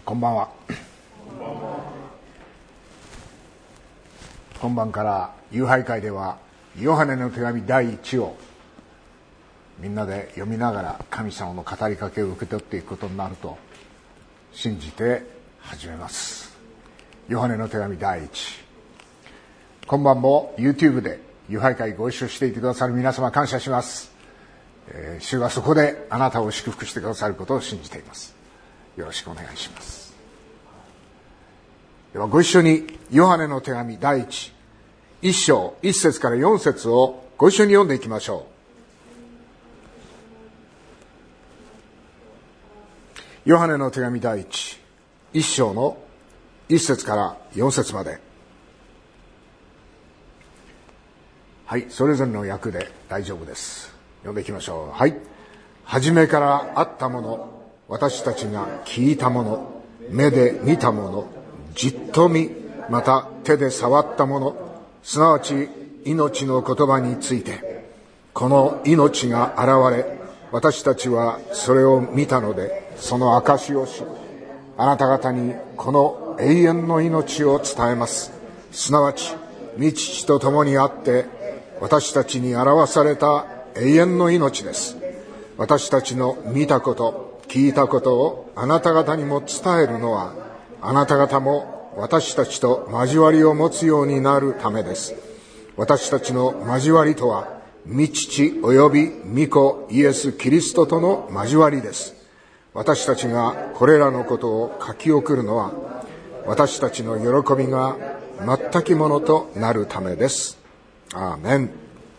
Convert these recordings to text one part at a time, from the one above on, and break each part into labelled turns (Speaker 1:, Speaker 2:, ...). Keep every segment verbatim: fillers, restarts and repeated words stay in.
Speaker 1: こんばんは。今晩から夕拝会ではヨハネの手紙だいいちをみんなで読みながら神様の語りかけを受け取っていくことになると信じて始めます。ヨハネの手紙だいいち、今晩も YouTube で夕拝会ご一緒していてくださる皆様感謝します。えー、主はそこであなたを祝福してくださることを信じています。よろしくお願いします。ではご一緒にヨハネの手紙だいいち、いっ章いっ節からよん節をご一緒に読んでいきましょう。ヨハネの手紙だいいち、いっ章のいっ節からよん節まで。はい、それぞれの訳で大丈夫です。読んでいきましょう。はい。初めからあったもの、私たちが聞いたもの、目で見たもの、じっと見、また手で触ったもの、すなわち命の言葉について、この命が現れ、私たちはそれを見たので、その証をし、あなた方にこの永遠の命を伝えます。すなわち、御父と共にあって、私たちに表された永遠の命です。私たちの見たこと、聞いたことをあなた方にも伝えるのは、あなた方も私たちと交わりを持つようになるためです。私たちの交わりとは、御父及び御子イエス・キリストとの交わりです。私たちがこれらのことを書き送るのは、私たちの喜びが全きものとなるためです。アーメン。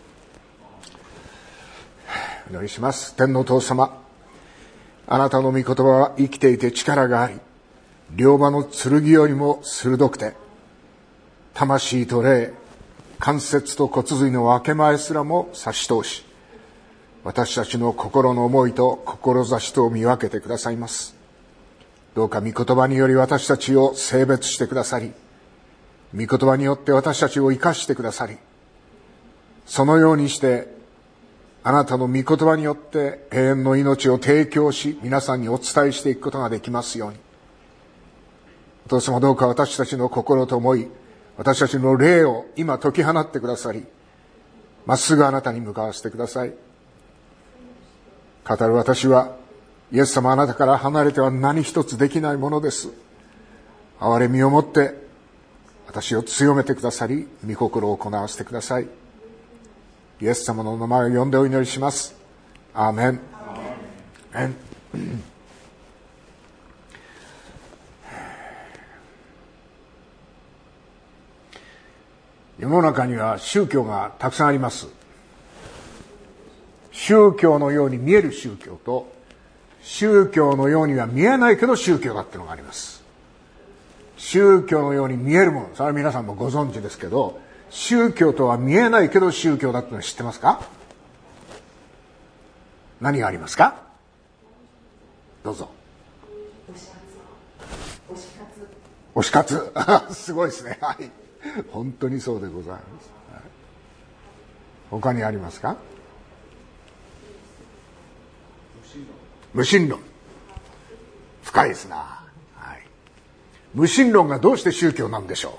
Speaker 1: お祈りします。天の父様、あなたの御言葉は生きていて力があり、両刃の剣よりも鋭くて、魂と霊、関節と骨髄の分け前すらも差し通し、私たちの心の思いと志とを見分けてくださいます。どうか御言葉により私たちを性別してくださり、御言葉によって私たちを生かしてくださり、そのようにしてあなたの御言葉によって永遠の命を提供し、皆さんにお伝えしていくことができますように。お父様、どうか私たちの心と思い、私たちの霊を今解き放ってくださり、まっすぐあなたに向かわせてください。語る私は、イエス様、あなたから離れては何一つできないものです。憐れみをもって私を強めてくださり、御心を行わせてください。イエス様の名前を呼んでお祈りします。アーメン。アーメン。世の中には宗教がたくさんあります。宗教のように見える宗教と、宗教のようには見えないけど宗教だっていうのがあります。宗教のように見えるもの、それは皆さんもご存知ですけど、宗教とは見えないけど宗教だっていうのは知ってますか？何がありますか？どうぞ。推し活。すごいですね。はい。本当にそうでございます。はい、他にありますか？無神論。深いですな。はい。無神論がどうして宗教なんでしょ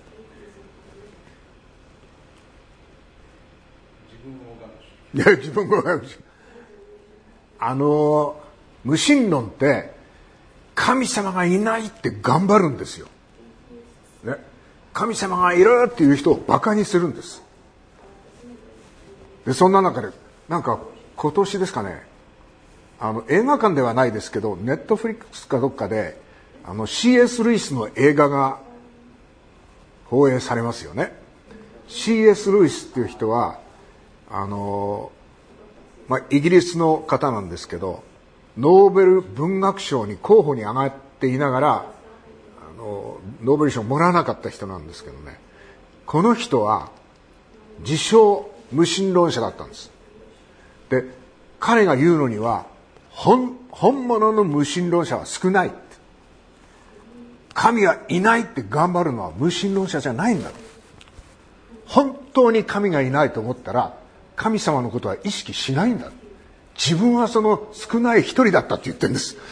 Speaker 1: う？いや、自分があの無神論って神様がいないって頑張るんですよ、ね、神様がいるっていう人をバカにするんです。でそんな中でなんか今年ですかね、あの映画館ではないですけどネットフリックスかどっかであの シーエス ルイスの映画が放映されますよね。 シーエス ルイスっていう人はあの、まあ、イギリスの方なんですけど、ノーベル文学賞に候補に上がっていながらあのノーベル賞をもらわなかった人なんですけどね、この人は自称無神論者だったんです。で彼が言うのには 本, 本物の無神論者は少ないって、神がいないって頑張るのは無神論者じゃないんだ。本当に神がいないと思ったら神様のことは意識しないんだ。自分はその少ない一人だったって言ってるんです。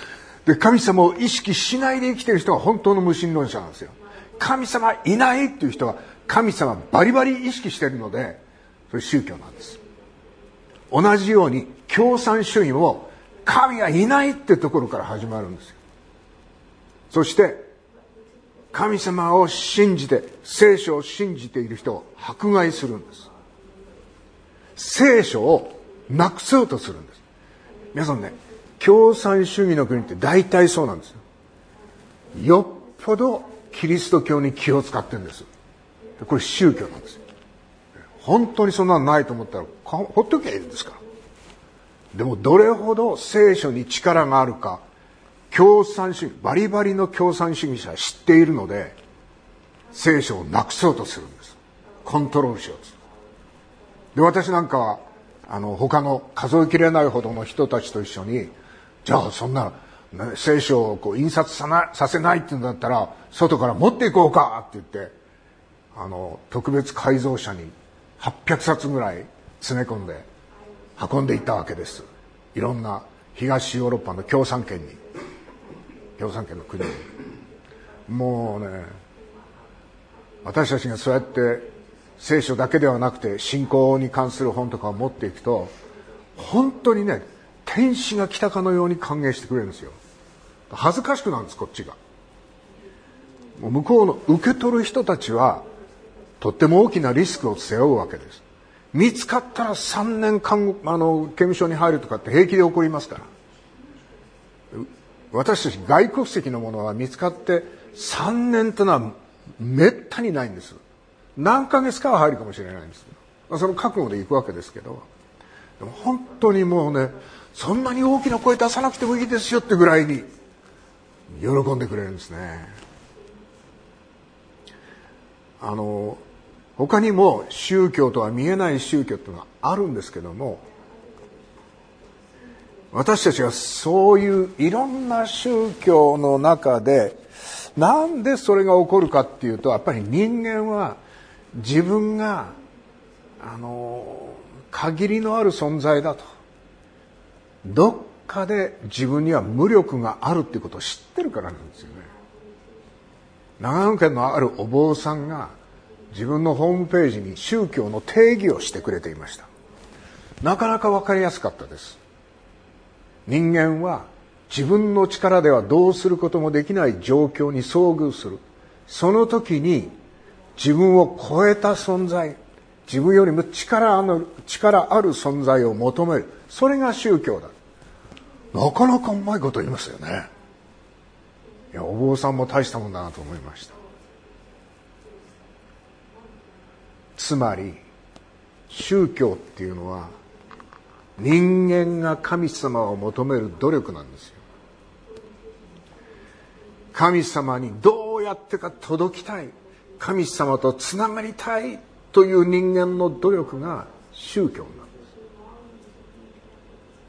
Speaker 1: で、神様を意識しないで生きている人が本当の無神論者なんですよ。神様いないっていう人は神様バリバリ意識しているので、それ宗教なんです。同じように共産主義も神がいないってところから始まるんですよ。そして神様を信じて、聖書を信じている人を迫害するんです。聖書をなくそうとするんです。皆さんね、共産主義の国って大体そうなんですよ。よっぽどキリスト教に気を使ってるんです。これ宗教なんですよ。本当にそんなのないと思ったらほっときゃいいんですから。でもどれほど聖書に力があるか、共産主義、バリバリの共産主義者は知っているので、聖書をなくそうとするんです。コントロールしようとする。で、私なんかはあの他の数えきれないほどの人たちと一緒に、じゃあそんな、ね、聖書をこう印刷さなさせないっていうんだったら外から持っていこうかって言って、あの特別改造車にはっぴゃくさつぐらい詰め込んで運んでいったわけです。いろんな東ヨーロッパの共産圏に、共産圏の国に。もうね、私たちがそうやって聖書だけではなくて信仰に関する本とかを持っていくと、本当にね、天使が来たかのように歓迎してくれるんですよ。恥ずかしくなるんです、こっちが。もう向こうの受け取る人たちはとっても大きなリスクを背負うわけです。見つかったらさんねんかんあの刑務所に入るとかって平気で起こりますから。私たち外国籍のものは見つかってさんねんというのはめったにないんです。何ヶ月かは入るかもしれないんです。その覚悟で行くわけですけど、でも本当にもうね、そんなに大きな声出さなくてもいいですよってぐらいに喜んでくれるんですね。あの他にも宗教とは見えない宗教っていうのがあるんですけども、私たちはそういういろんな宗教の中でなんでそれが起こるかっていうと、やっぱり人間は自分があの限りのある存在だと、どっかで自分には無力があるっていうことを知ってるからなんですよね。長野県のあるお坊さんが自分のホームページに宗教の定義をしてくれていました。なかなか分かりやすかったです。人間は自分の力ではどうすることもできない状況に遭遇する。その時に自分を超えた存在、自分よりも力ある、力ある存在を求める。それが宗教だ。なかなかうまいこと言いますよね。いや、お坊さんも大したもんだなと思いました。つまり宗教っていうのは人間が神様を求める努力なんですよ。神様にどうやってか届きたい、神様とつながりたいという人間の努力が宗教なんです。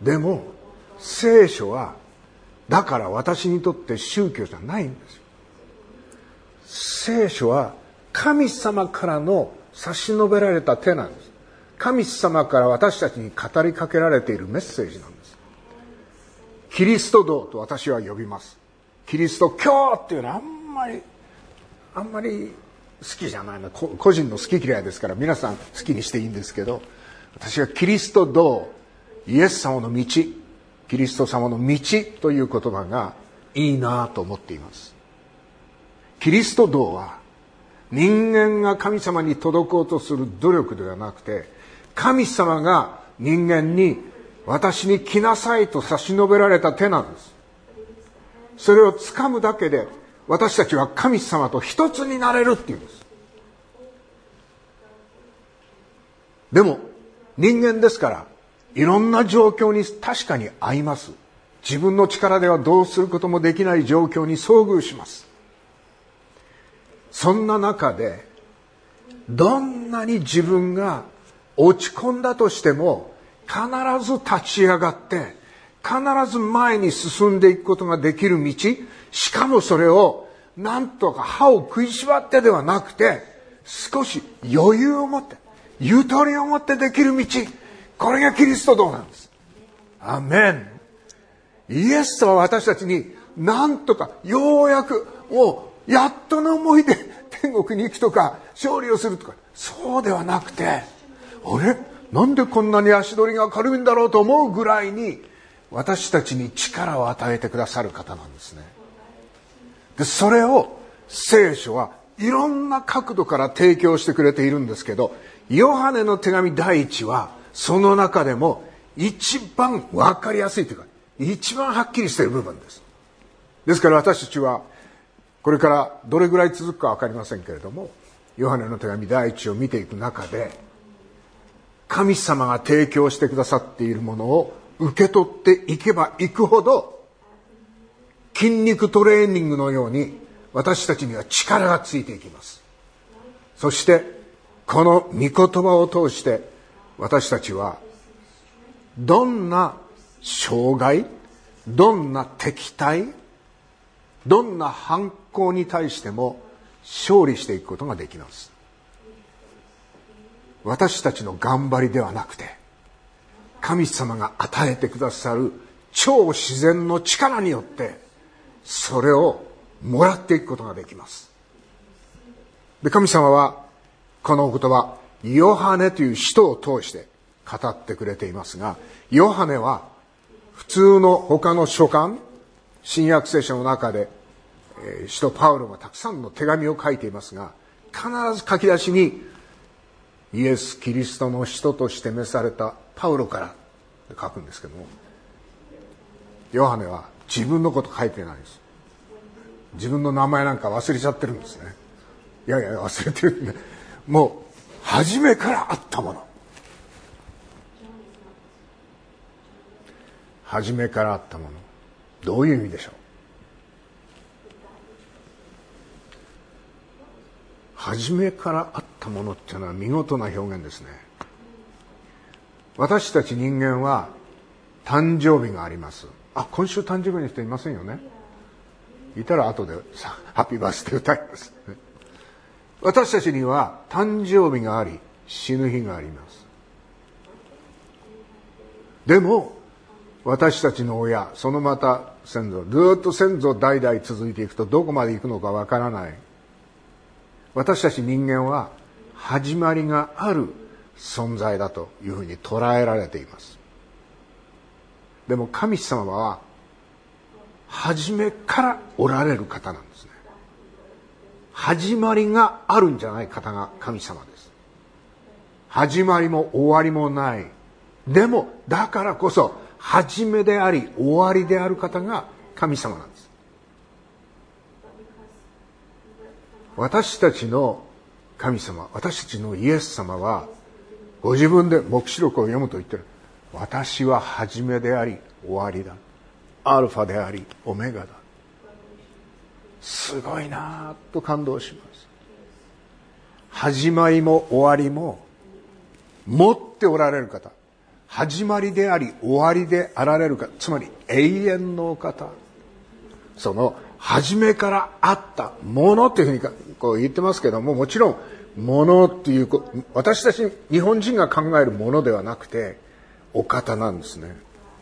Speaker 1: でも聖書はだから私にとって宗教じゃないんですよ。聖書は神様からの差し伸べられた手なんです。神様から私たちに語りかけられているメッセージなんです。キリスト道と私は呼びます。キリスト教っていうのはあんまりあんまり好きじゃないの。個人の好き嫌いですから皆さん好きにしていいんですけど、私はキリスト道、イエス様の道、キリスト様の道という言葉がいいなと思っています。キリスト道は人間が神様に届こうとする努力ではなくて、神様が人間に私に来なさいと差し伸べられた手なんです。それを掴むだけで私たちは神様と一つになれるっていうんです。でも人間ですからいろんな状況に確かに合います。自分の力ではどうすることもできない状況に遭遇します。そんな中でどんなに自分が落ち込んだとしても必ず立ち上がって必ず前に進んでいくことができる道、しかもそれをなんとか歯を食いしばってではなくて少し余裕を持ってゆとりを持ってできる道、これがキリスト道なんです。アメン。イエスは私たちになんとかようやくもうやっとの思いで天国に行くとか勝利をするとか、そうではなくて、あれなんでこんなに足取りが軽いんだろうと思うぐらいに私たちに力を与えてくださる方なんですね。でそれを聖書はいろんな角度から提供してくれているんですけど、ヨハネの手紙第一はその中でも一番わかりやすいというか一番はっきりしている部分です。ですから私たちはこれからどれぐらい続くかわかりませんけれども、ヨハネの手紙第一を見ていく中で神様が提供してくださっているものを受け取っていけばいくほど、筋肉トレーニングのように私たちには力がついていきます。そしてこの御言葉を通して私たちはどんな障害、どんな敵対、どんな反抗に対しても勝利していくことができます。私たちの頑張りではなくて、神様が与えてくださる超自然の力によってそれをもらっていくことができます。で、神様はこのお言葉、ヨハネという人を通して語ってくれていますが、ヨハネは普通の他の書簡、新約聖書の中で、えー、使徒パウロがたくさんの手紙を書いていますが、必ず書き出しにイエス・キリストの使徒として召されたパウロからって書くんですけども、ヨハネは自分のこと書いてないんです。自分の名前なんか忘れちゃってるんですね。いやいや忘れてるんで、もう初めからあったもの、初めからあったもの、どういう意味でしょう。初めからあったものっていうのは見事な表現ですね。私たち人間は誕生日があります。あ、今週誕生日の人いませんよね。いたら後でさハッピーバースデー歌います。私たちには誕生日があり死ぬ日があります。でも私たちの親、そのまた先祖、ずっと先祖代々続いていくとどこまで行くのかわからない。私たち人間は始まりがある存在だというふうに捉えられています。でも神様は初めからおられる方なんですね。始まりがあるんじゃない方が神様です。始まりも終わりもない。でもだからこそ始めであり終わりである方が神様なんです。私たちの神様、私たちのイエス様はご自分で黙示録を読むと言ってる。私は始めであり終わりだ。アルファでありオメガだ。すごいなぁと感動します。始まりも終わりも持っておられる方、始まりであり終わりであられる方、つまり永遠のお方、その初めからあったものっていうふうにこう言ってますけども、もちろんものっていう私たち日本人が考えるものではなくてお方なんですね。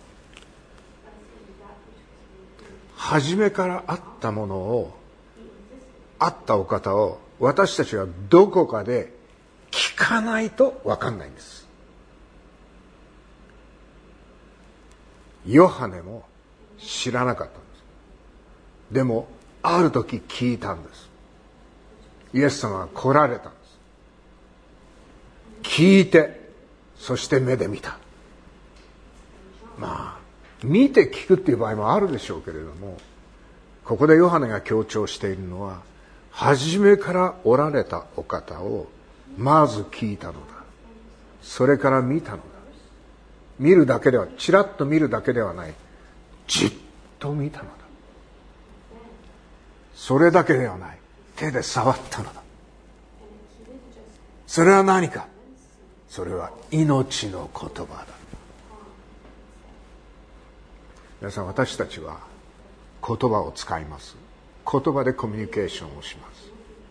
Speaker 1: 初めからあったものを、あったお方を私たちはどこかで聞かないと分かんないんです。ヨハネも知らなかったんです。でもある時聞いたんです。イエス様が来られたんです。聞いて、そして目で見た。まあ見て聞くっていう場合もあるでしょうけれども、ここでヨハネが強調しているのは、初めからおられたお方をまず聞いたのだ。それから見たのだ。見るだけでは、ちらっと見るだけではない。じっと見たのだ。それだけではない。手で触ったのだ。それは何か。それは命の言葉だ。皆さん、私たちは言葉を使います。言葉でコミュニケーションをします。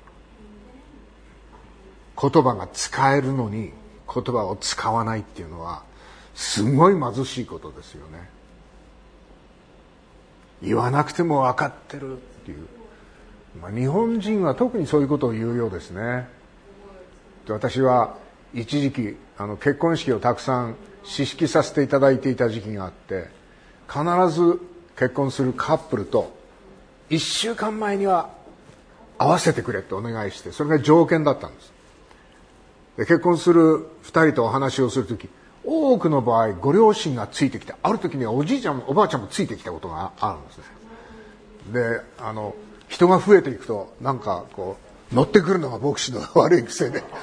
Speaker 1: 言葉が使えるのに言葉を使わないっていうのはすごい貧しいことですよね。 言わなくても分かってるっていう、まあ、日本人は特にそういうことを言うようですね。で、私は一時期あの結婚式をたくさん指揮させていただいていた時期があって、必ず結婚するカップルといっしゅうかんまえには会わせてくれってお願いして、それが条件だったんです。で、結婚するふたりとお話をするとき、多くの場合ご両親がついてきて、ある時にはおじいちゃんもおばあちゃんもついてきたことがあるんですね。で、あの人が増えていくと、なんかこう乗ってくるのが牧師の悪い癖で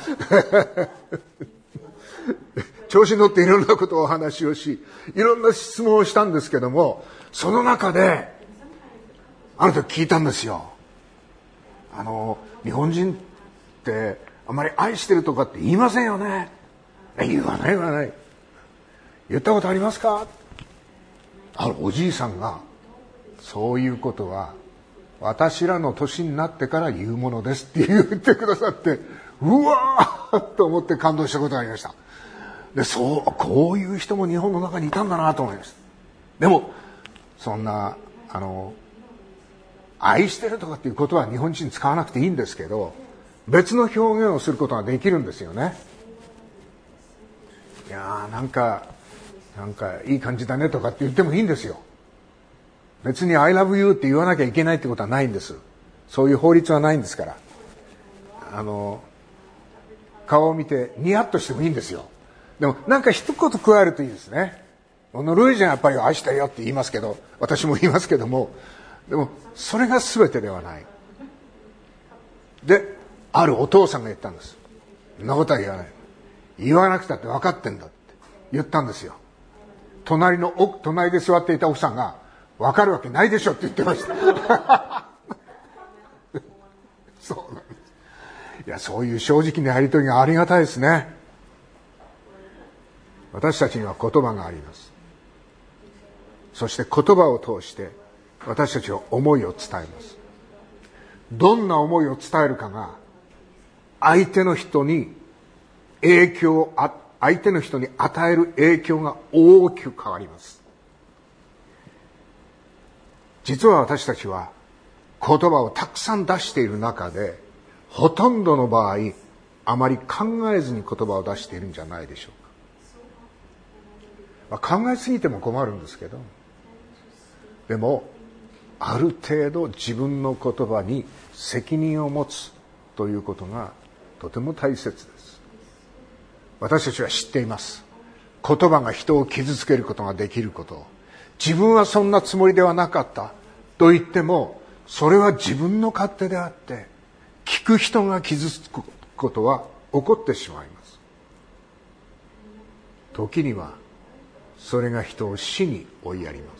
Speaker 1: 調子に乗っていろんなことをお話をし、いろんな質問をしたんですけども、その中である時聞いたんですよ。あの日本人ってあまり愛してるとかって言いませんよね。言わない言わない。言ったことありますか。あるおじいさんが、そういうことは私らの年になってから言うものですって言ってくださって、うわーと思って感動したことがありました。で、そう、こういう人も日本の中にいたんだなと思いました。でもそんなあの愛してるとかっていうことは日本人使わなくていいんですけど、別の表現をすることができるんですよね。いやー、なんかなんかいい感じだねとかって言ってもいいんですよ。別に I love you って言わなきゃいけないってことはないんです。そういう法律はないんですから。あの顔を見てニヤッとしてもいいんですよ。でもなんか一言加えるといいですね。このルイジャンやっぱり愛してるよって言いますけど、私も言いますけども、でもそれが全てではない。で、あるお父さんが言ったんです。そんなことは言わない。言わなくたって分かってんだって言ったんですよ。隣の奥、隣で座っていた奥さんが、分かるわけないでしょって言ってましたそうなんです。いや、そういう正直なやりとりがありがたいですね。私たちには言葉があります。そして言葉を通して私たちは思いを伝えます。どんな思いを伝えるかが相手の人に影響あ相手の人に与える影響が大きく変わります。実は私たちは言葉をたくさん出している中で、ほとんどの場合あまり考えずに言葉を出しているんじゃないでしょうか。まあ、考えすぎても困るんですけど、でもある程度自分の言葉に責任を持つということがとても大切です。私たちは知っています。言葉が人を傷つけることができることを。自分はそんなつもりではなかったと言っても、それは自分の勝手であって、聞く人が傷つくことは起こってしまいます。時にはそれが人を死に追いやります。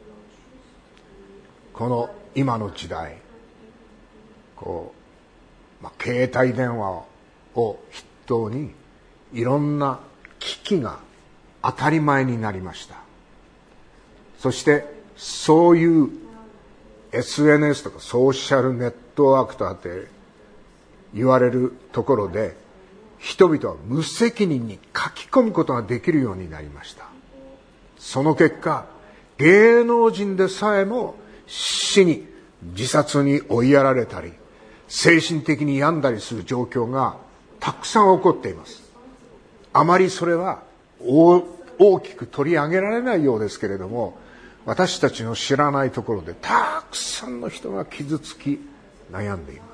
Speaker 1: この今の時代、こう、まあ、携帯電話を筆頭にいろんな機器が当たり前になりました。そしてそういう エスエヌエス とかソーシャルネットワークとあって言われるところで、人々は無責任に書き込むことができるようになりました。その結果、芸能人でさえも死に、自殺に追いやられたり、精神的に病んだりする状況がたくさん起こっています。あまりそれは大きく取り上げられないようですけれども、私たちの知らないところでたくさんの人が傷つき悩んでいます。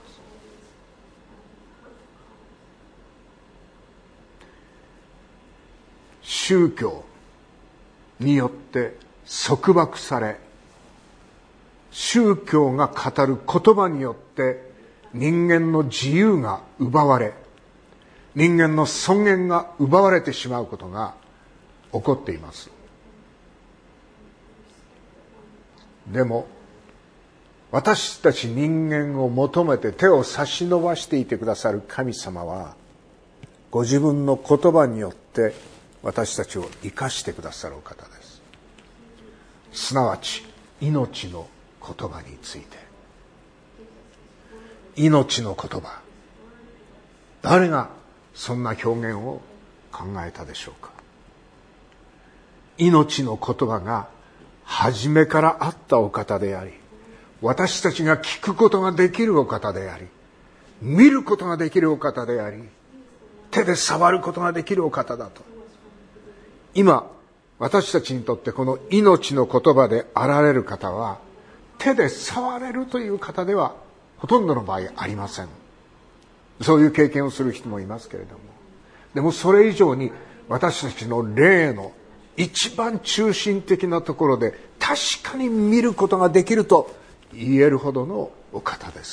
Speaker 1: 宗教によって束縛され、宗教が語る言葉によって人間の自由が奪われ、人間の尊厳が奪われてしまうことが起こっています。でも私たち人間を求めて手を差し伸ばしていてくださる神様は、ご自分の言葉によって私たちを生かしてくださるお方です。すなわち命の言葉について。命の言葉、誰がそんな表現を考えたでしょうか。命の言葉が初めからあったお方であり、私たちが聞くことができるお方であり、見ることができるお方であり、手で触ることができるお方だと。今私たちにとってこの命の言葉であられる方は、手で触れるという方ではほとんどの場合ありません。そういう経験をする人もいますけれども、でもそれ以上に私たちの霊の一番中心的なところで確かに見ることができると言えるほどのお方です。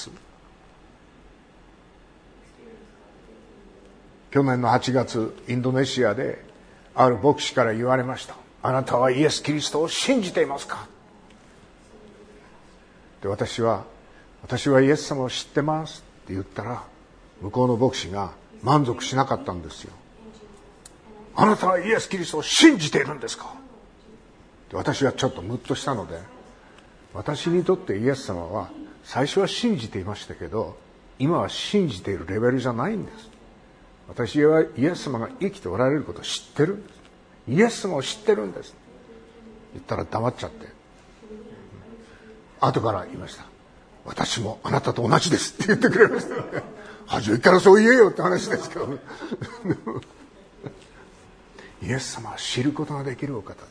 Speaker 1: 去年のはちがつ、インドネシアである牧師から言われました。あなたはイエス・キリストを信じていますか？で、私は私はイエス様を知ってますって言ったら、向こうの牧師が満足しなかったんですよ。あなたはイエス・キリストを信じているんですか？で、私はちょっとムッとしたので、私にとってイエス様は最初は信じていましたけど、今は信じているレベルじゃないんです。私はイエス様が生きておられることを知ってるんです。イエス様を知ってるんです。言ったら黙っちゃって、後から言いました。私もあなたと同じですって言ってくれましたね。初めからそう言えよって話ですけどイエス様は知ることができるお方です。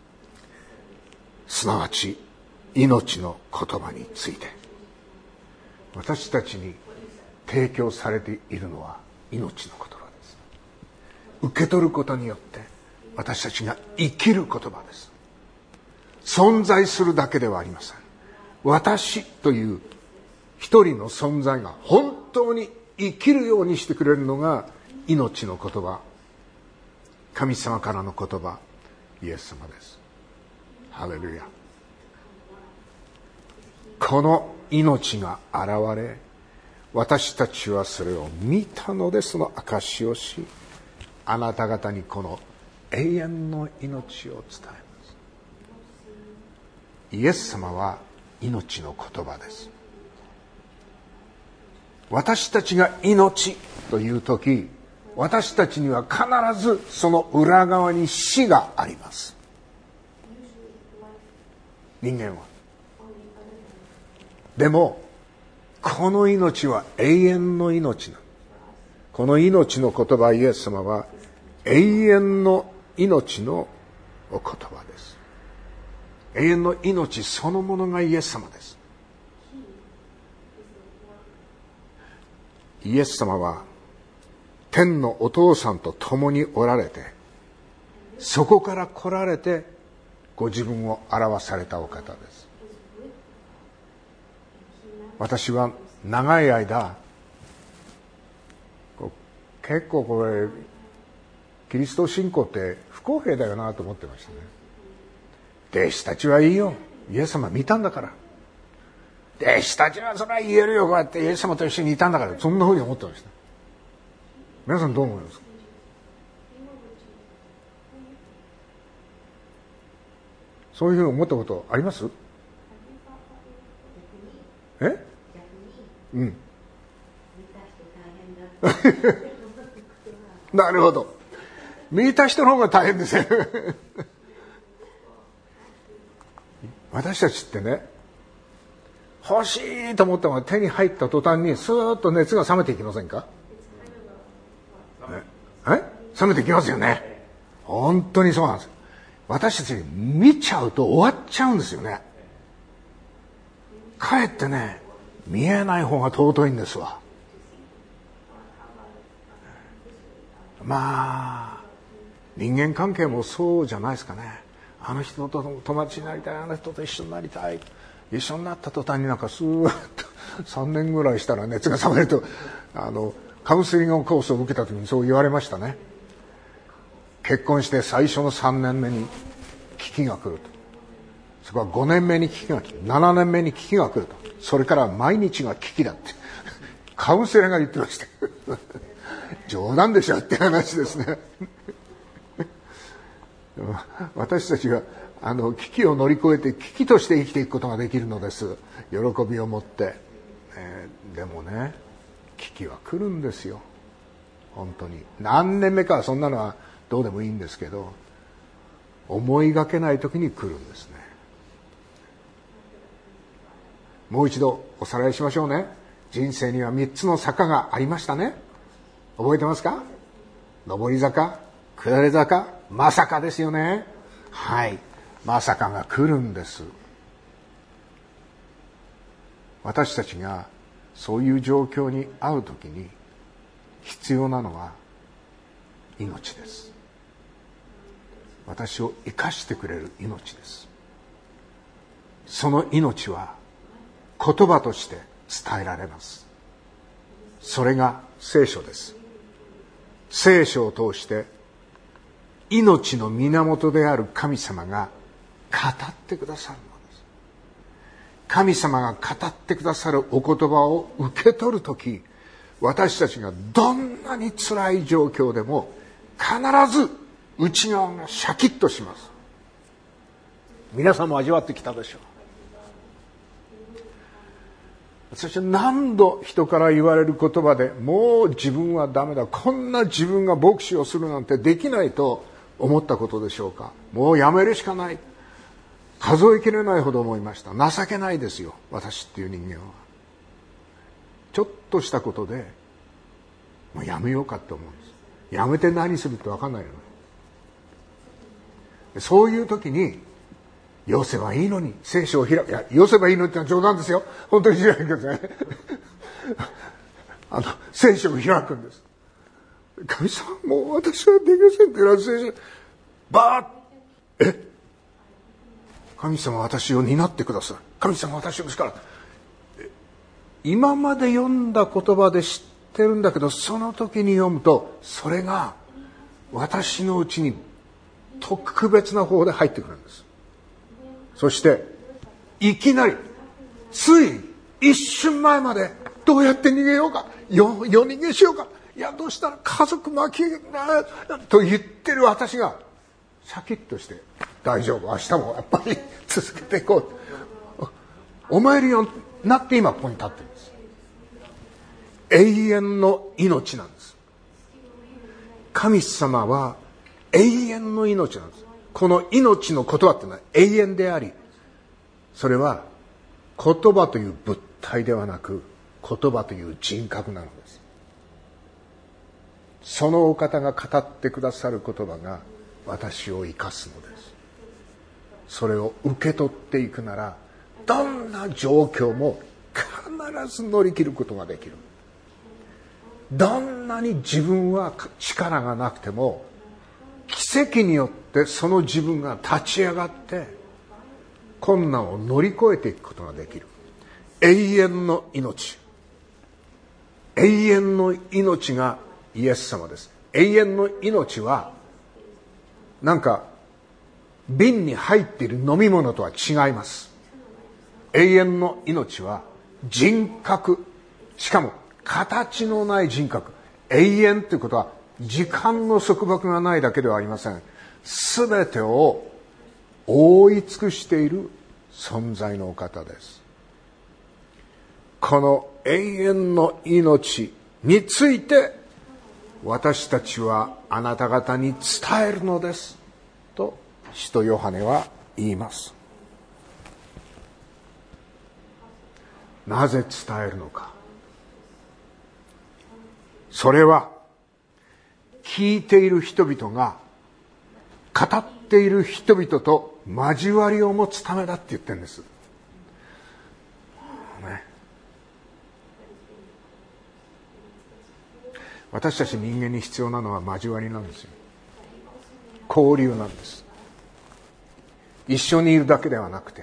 Speaker 1: すなわち命の言葉について私たちに提供されているのは命の言葉です。受け取ることによって私たちが生きる言葉です。存在するだけではありません。私という一人の存在が本当に生きるようにしてくれるのが命の言葉、神様からの言葉、イエス様です。ハレルヤ。この命が現れ、私たちはそれを見たので、その証しをし、あなた方にこの永遠の命を伝えます。イエス様は命の言葉です。私たちが命というとき、私たちには必ずその裏側に死があります。人間は。でもこの命は永遠の命なの。この命の言葉、イエス様は永遠の命のお言葉です。永遠の命そのものがイエス様です。イエス様は天のお父さんと共におられて、そこから来られてご自分を表されたお方です。私は長い間結構これキリスト信仰って不公平だよなと思ってましたね。弟子たちはいいよ、イエス様見たんだから。弟子たちはそれは言えるよ、こうやってイエス様と一緒にいたんだから。そんなふうに思ってました。皆さんどう思いますか？そういうふうに思ったことあります？え？うん。なるほど。見た人の方が大変ですよ。私たちってね、欲しいと思ったのが手に入った途端にスーッと熱が冷めていきませんか？え？冷めていきますよね。本当にそうなんです。私たち見ちゃうと終わっちゃうんですよね。かえってね、見えない方が尊いんですわ。まあ人間関係もそうじゃないですかね。あの人と友達になりたい、あの人と一緒になりたい。一緒になった途端になんかスーッとさんねんぐらいしたら熱が冷めると、あのカウンセリングコースを受けた時にそう言われましたね。結婚して最初のさんねんめに危機が来ると、そこはごねんめに危機が来る、ななねんめに危機が来ると、それから毎日が危機だってカウンセラーが言ってました冗談でしょって話ですね私たちがあの危機を乗り越えて危機として生きていくことができるのです。喜びを持って、えー、でもね、危機は来るんですよ。本当に何年目かはそんなのはどうでもいいんですけど、 思いがけない時に来るんですね。もう一度おさらいしましょうね。人生には三つの坂がありましたね。覚えてますか？上り坂、下り坂、まさかですよね。はい、まさかが来るんです。私たちがそういう状況に遭うときに必要なのは命です。私を生かしてくれる命です。その命は言葉として伝えられます。それが聖書です。聖書を通して命の源である神様が語ってくださるのです。神様が語ってくださるお言葉を受け取るとき、私たちがどんなに辛い状況でも必ず内側がシャキッとします。皆さんも味わってきたでしょう。私は何度人から言われる言葉で、もう自分はダメだ、こんな自分が牧師をするなんてできないと思ったことでしょうか。もうやめるしかない、数えきれないほど思いました。情けないですよ、私っていう人間は。ちょっとしたことでもうやめようかって思うんです。やめて何するって分かんないの。そういう時によせばいいのに聖書を開く。いや、よせばいいのにってのは冗談ですよ。本当に開くんですね。あの聖書を開くんです。神様、もう私はできませんって言われて、聖書バーッ、え神様は私を担ってください、神様は私をですから、今まで読んだ言葉で知ってるんだけど、その時に読むとそれが私のうちに特別な方で入ってくるんです。そしていきなり、つい一瞬前までどうやって逃げようか、よ夜逃げしようか、いやどうしたら家族巻きなと言ってる私がシャキッとして、大丈夫、明日もやっぱり続けていこう、お参りになって今ここに立ってるんです。永遠の命なんです。神様は永遠の命なんです。この命の言葉っていうのは永遠であり、それは言葉という物体ではなく、言葉という人格なのです。そのお方が語ってくださる言葉が私を生かすのです。それを受け取っていくなら、どんな状況も必ず乗り切ることができる。どんなに自分は力がなくても、奇跡によってその自分が立ち上がって困難を乗り越えていくことができる。永遠の命、永遠の命がイエス様です。永遠の命はなんか瓶に入っている飲み物とは違います。永遠の命は人格、しかも形のない人格。永遠ということは時間の束縛がないだけではありません。すべてを覆い尽くしている存在のお方です。この永遠の命について私たちはあなた方に伝えるのですと使徒ヨハネは言います。なぜ伝えるのか。それは聞いている人々が語っている人々と交わりを持つためだって言ってるんです、ね、私たち人間に必要なのは交わりなんですよ。交流なんです。一緒にいるだけではなくて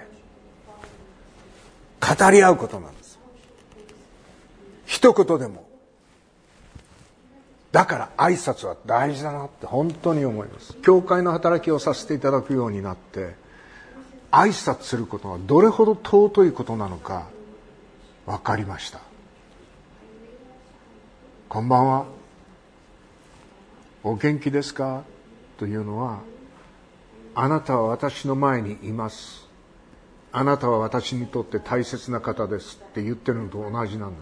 Speaker 1: 語り合うことなんです。一言でも。だから挨拶は大事だなって本当に思います。教会の働きをさせていただくようになって、挨拶することがどれほど尊いことなのか分かりました。こんばんは、お元気ですかというのは、あなたは私の前にいます、あなたは私にとって大切な方ですって言ってるのと同じなんです。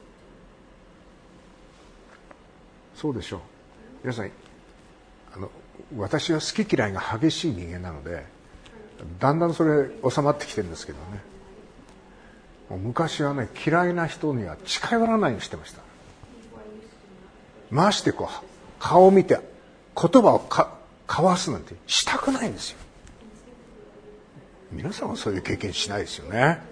Speaker 1: そうでしょう。皆さん、あの私は好き嫌いが激しい人間なので、だんだんそれ収まってきてるんですけどね。もう昔はね、嫌いな人には近寄らないようにしてました。ましてこう顔を見て言葉をか交わすなんてしたくないんですよ。皆さんはそういう経験しないですよね。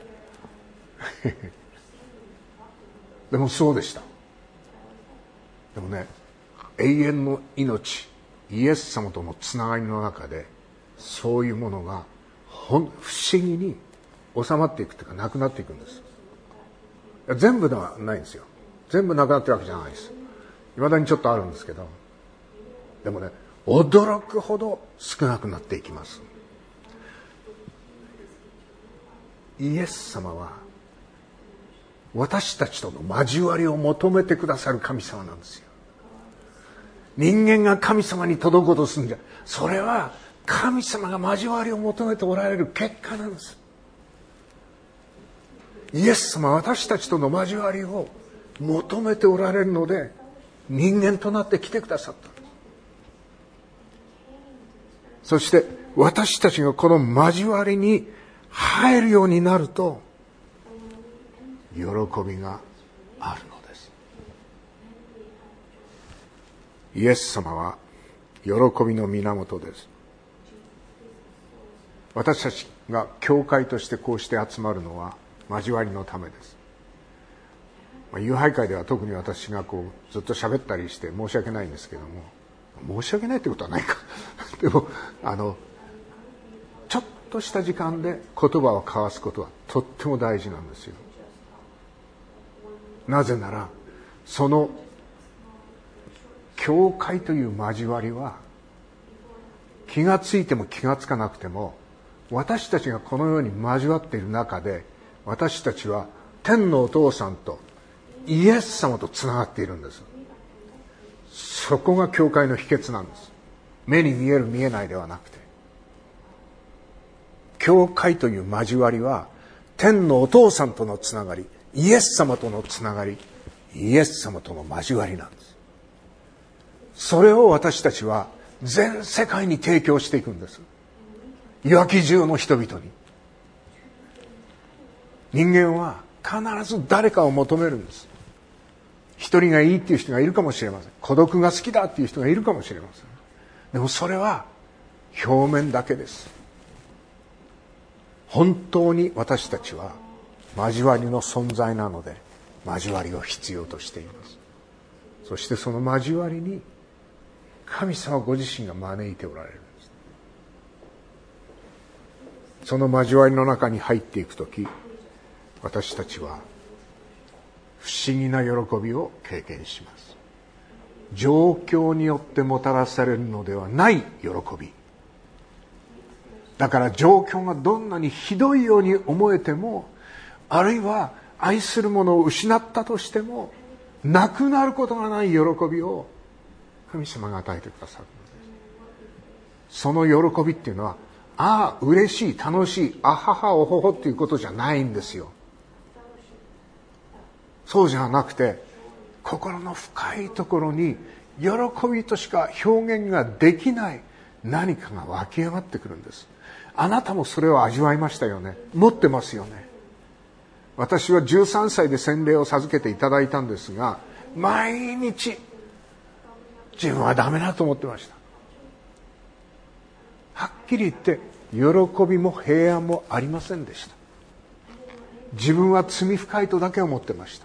Speaker 1: でもそうでした。でもね、永遠の命、イエス様とのつながりの中で、そういうものがほん不思議に収まっていくというか、なくなっていくんです。全部ではないんですよ。全部なくなってるわけじゃないです。未だにちょっとあるんですけど、でもね、驚くほど少なくなっていきます。イエス様は私たちとの交わりを求めてくださる神様なんですよ。人間が神様に届こうとするんじゃ、それは神様が交わりを求めておられる結果なんです。イエス様は私たちとの交わりを求めておられるので、人間となって来てくださった。そして私たちがこの交わりに入るようになると、喜びがあるのです。イエス様は喜びの源です。私たちが教会としてこうして集まるのは交わりのためです。友拝会では特に私がこうずっと喋ったりして申し訳ないんですけども、申し訳ないってことはないかでもあのちょっとした時間で言葉を交わすことはとっても大事なんですよ。なぜならその教会という交わりは、気がついても気がつかなくても、私たちがこのように交わっている中で、私たちは天のお父さんとイエス様とつながっているんです。そこが教会の秘訣なんです。目に見える見えないではなくて、教会という交わりは天のお父さんとのつながり、イエス様とのつながり、イエス様との交わりなんです。それを私たちは全世界に提供していくんです。いわき中の人々に。人間は必ず誰かを求めるんです。一人がいいっていう人がいるかもしれません。孤独が好きだっていう人がいるかもしれません。でもそれは表面だけです。本当に私たちは交わりの存在なので、交わりを必要としています。そしてその交わりに神様ご自身が招いておられるんです。その交わりの中に入っていくとき、私たちは不思議な喜びを経験します。状況によってもたらされるのではない喜び。だから状況がどんなにひどいように思えても、あるいは愛するものを失ったとしても、なくなることがない喜びを神様が与えてくださるのです。その喜びっていうのは、ああ嬉しい楽しいあははおほほっていうことじゃないんですよ。そうじゃなくて、心の深いところに喜びとしか表現ができない何かが湧き上がってくるんです。あなたもそれを味わいましたよね。持ってますよね。私はじゅうさんさいで洗礼を授けていただいたんですが、毎日自分はダメだと思ってました。はっきり言って喜びも平安もありませんでした。自分は罪深いとだけ思ってました。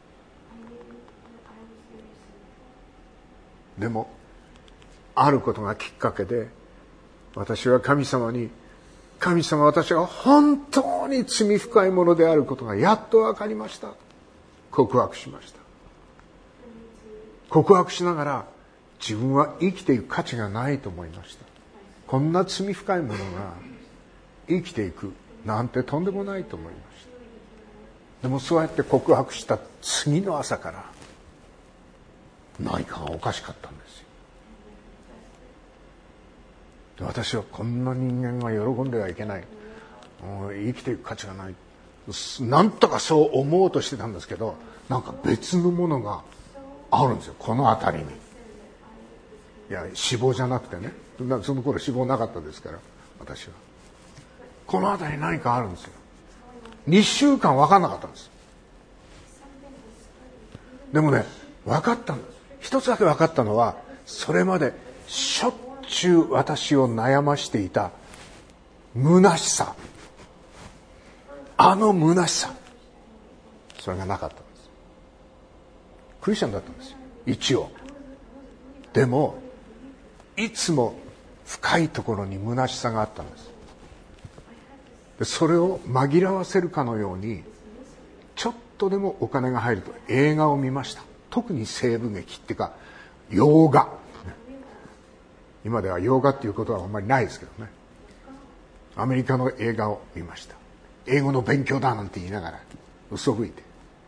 Speaker 1: でもあることがきっかけで、私は神様に、神様、私が本当に罪深いものであることがやっと分かりました。告白しました。告白しながら、自分は生きていく価値がないと思いました。こんな罪深いものが生きていくなんてとんでもないと思いました。でもそうやって告白した次の朝から何かがおかしかったんですよ。私はこんな人間が喜んではいけない、生きていく価値がない、なんとかそう思おうとしてたんですけど、なんか別のものがあるんですよ、この辺りに。いや、脂肪じゃなくてね、 その頃脂肪なかったですから、私は。この辺り何かあるんですよ。にしゅうかん分かんなかったんです。でもね、分かったんです。一つだけ分かったのは、それまでしょっちゅう私を悩ましていた虚しさ、あの虚しさ、それがなかったんです。クリスチャンだったんですよ、一応。でもいつも深いところに虚しさがあったんです。でそれを紛らわせるかのように、ちょっとでもお金が入ると映画を見ました。特に西部劇っていうか洋画、今では洋画っていうことはあんまりないですけどね、アメリカの映画を見ました。英語の勉強だなんて言いながら嘘吹いて、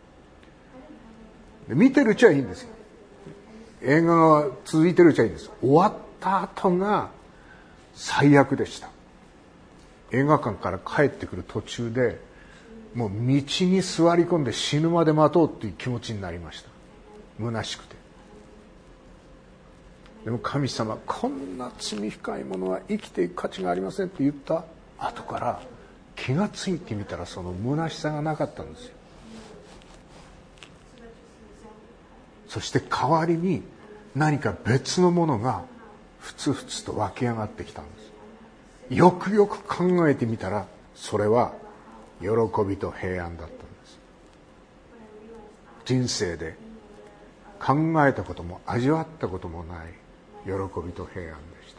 Speaker 1: で見てるうちはいいんですよ。映画が続いてるうちはいいんです。終わった後が最悪でした。映画館から帰ってくる途中でもう道に座り込んで死ぬまで待とうっていう気持ちになりました。虚しくて。でも神様、こんな罪深いものは生きていく価値がありませんって言った後から気がついてみたら、その虚しさがなかったんですよ。そして代わりに何か別のものがふつふつと湧き上がってきたんです。よくよく考えてみたら、それは喜びと平安だったんです。人生で考えたことも味わったこともない喜びと平安でした。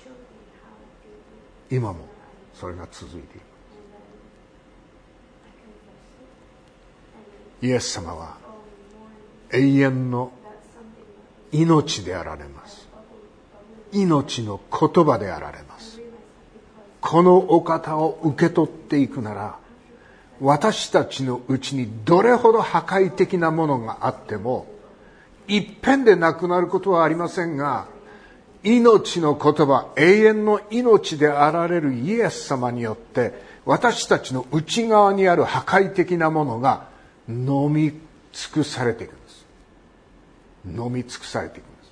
Speaker 1: 今もそれが続いています。イエス様は永遠の命であられます。命の言葉であられます。このお方を受け取っていくなら、私たちのうちにどれほど破壊的なものがあってもいっぺんでなくなることはありませんが、命の言葉、永遠の命であられるイエス様によって私たちの内側にある破壊的なものが飲み尽くされていくんです。飲み尽くされていくんです。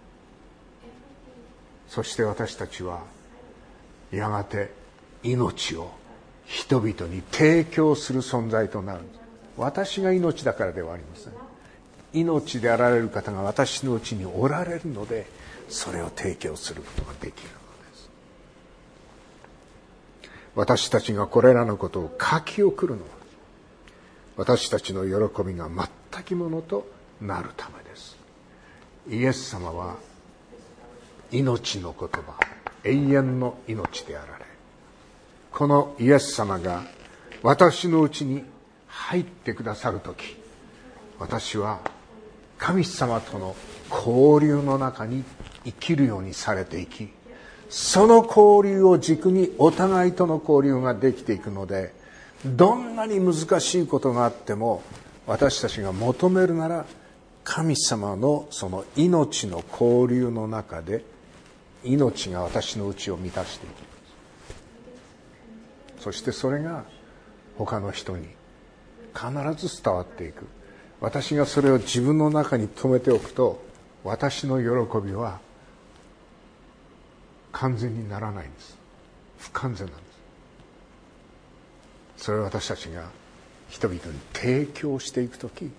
Speaker 1: そして私たちはやがて命を人々に提供する存在となるんです。私が命だからではありません。命であられる方が私のうちにおられるので、それを提供することができるのです。私たちがこれらのことを書き送るのは、私たちの喜びが全きものとなるためです。イエス様は命の言葉、永遠の命であられ、このイエス様が私のうちに入ってくださるとき、私は神様との交流の中に生きるようにされていき、その交流を軸にお互いとの交流ができていくので、どんなに難しいことがあっても私たちが求めるなら、神様のその命の交流の中で命が私のうちを満たしていきます。そしてそれが他の人に必ず伝わっていく。私がそれを自分の中に留めておくと、私の喜びは完全にならないんです。不完全なんです。それを私たちが人々に提供していくとき、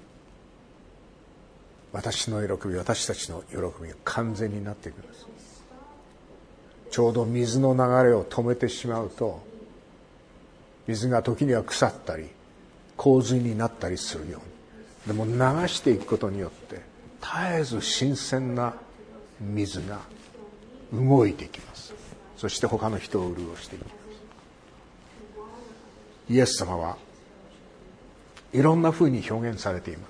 Speaker 1: 私の喜び、私たちの喜びが完全になっていくんです。ちょうど水の流れを止めてしまうと、水が時には腐ったり洪水になったりするように、でも流していくことによって絶えず新鮮な水が動いていきます。そして他の人を潤していきます。イエス様はいろんな風に表現されています。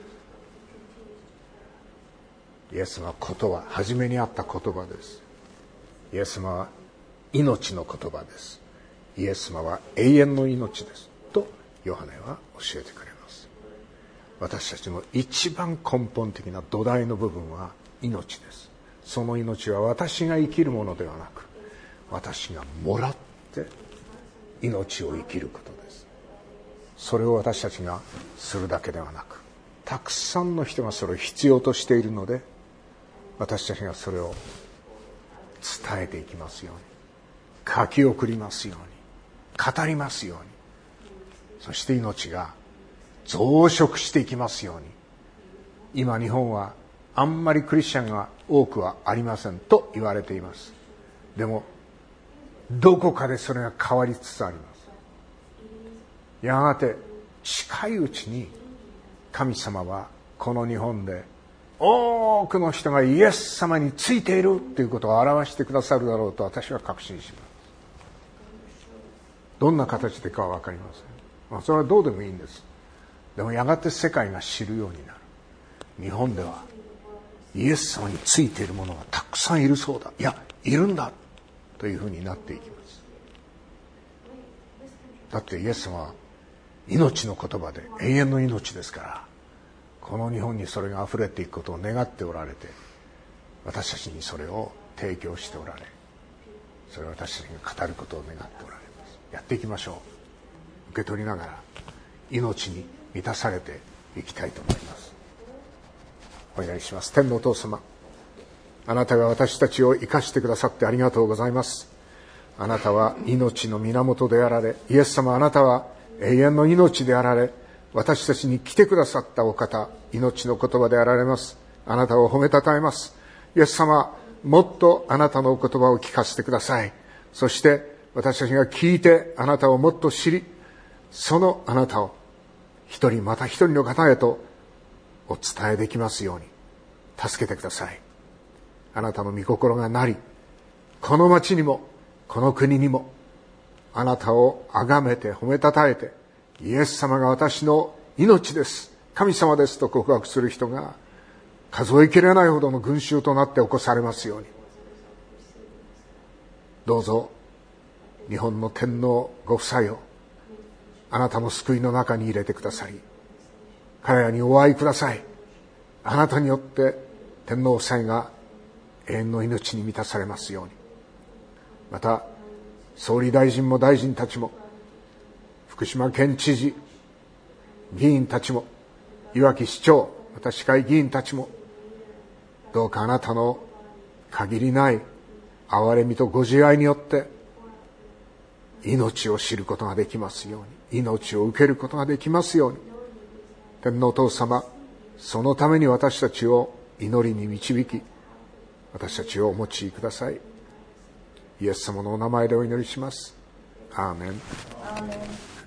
Speaker 1: イエス様は言葉、初めにあった言葉です。イエス様は命の言葉です。イエス様は永遠の命ですとヨハネは教えてくれます。私たちの一番根本的な土台の部分は命です。その命は私が生きるものではなく、私がもらって命を生きることです。それを私たちがするだけではなく、たくさんの人がそれを必要としているので、私たちがそれを伝えていきますように、書き送りますように、語りますように、そして命が増殖していきますように。今日本はあんまりクリスチャンが多くはありませんと言われています。でもどこかでそれが変わりつつあります。やがて近いうちに神様はこの日本で多くの人がイエス様についているということを表してくださるだろうと私は確信します。どんな形でかは分かりません。まあ、それはどうでもいいんです。でもやがて世界が知るようになる。日本ではイエス様についている者がたくさんいるそうだ、いやいるんだというふうになっていきます。だってイエス様は命の言葉で永遠の命ですから、この日本にそれがあふれていくことを願っておられて、私たちにそれを提供しておられ、それを私たちが語ることを願っておられます。やっていきましょう。受け取りながら命に満たされていきたいと思います。お祈りします。天のお父様、あなたが私たちを生かしてくださってありがとうございます。あなたは命の源であられ、イエス様、あなたは永遠の命であられ、私たちに来てくださったお方、命の言葉であられます。あなたを褒めたたえます。イエス様、もっとあなたのお言葉を聞かせてください。そして私たちが聞いてあなたをもっと知り、そのあなたを一人また一人の方へとお伝えできますように助けてください。あなたの御心がなり、この町にもこの国にもあなたを崇めて褒めたたえて、イエス様が私の命です、神様ですと告白する人が数えきれないほどの群衆となって起こされますように。どうぞ日本の天皇ご夫妻をあなたの救いの中に入れてくださり、彼らにお会いください。あなたによって天皇夫妻が永遠の命に満たされますように。また総理大臣も大臣たちも、福島県知事、議員たちも、いわき市長、また市会議員たちも、どうかあなたの限りない憐れみとご自愛によって命を知ることができますように、命を受けることができますように。天皇お父様、そのために私たちを祈りに導き、私たちをお用いください。イエス様のお名前でお祈りします。アーメン。
Speaker 2: アーメン。